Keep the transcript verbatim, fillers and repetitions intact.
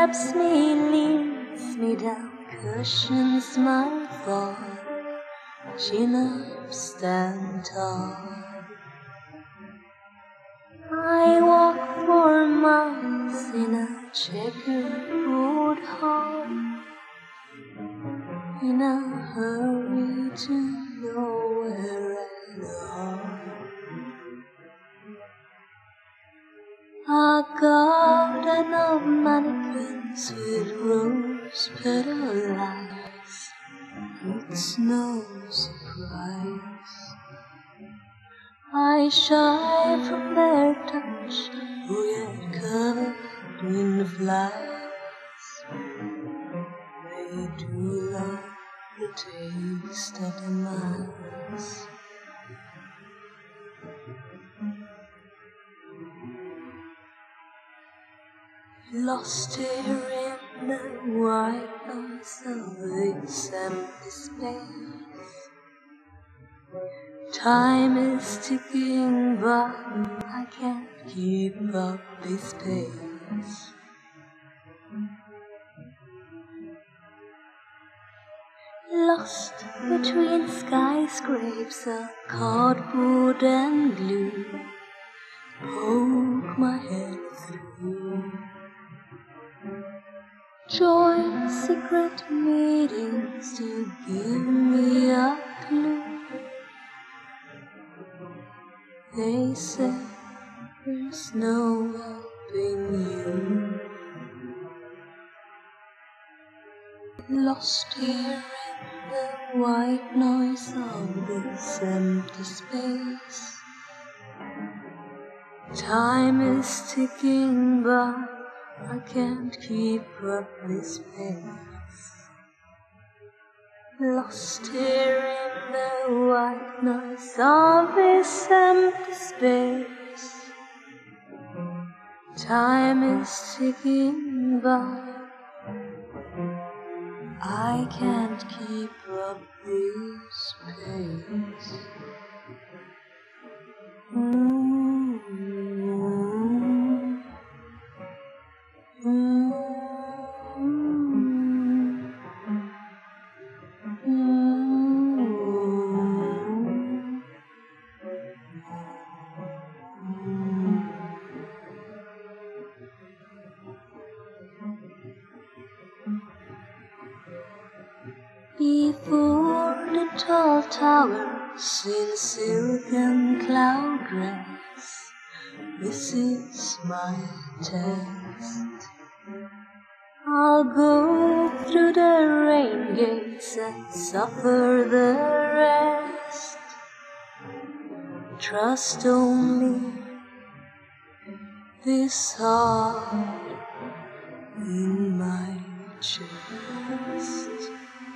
helps me, leads me down, cushions my fall, chin up, stand tall. I walk for miles in a checkerboard hall, in a hurry to nowhere at all. A garden of mannequins with rose petal eyes, it's no surprise I shy from their touch, who yet covered in flies. They do love the taste of the mice. Lost here in the white noise of this empty space. Time is ticking, but I can't keep up this pace. Lost between skyscrapes of cardboard and glue, poke my head through. Join secret meetings to give me a clue. They say there's no helping you. Lost here in the white noise of this empty space. Time is ticking, but I can't keep up this pace. Lost here in the white noise of this empty space. Time is ticking, but I can't keep up this pace. Mm-hmm. Mm-hmm. Before the tall towers in silken cloud dress, this is my test. I'll go through the rain gates and suffer the rest. Trust only this heart in my chest.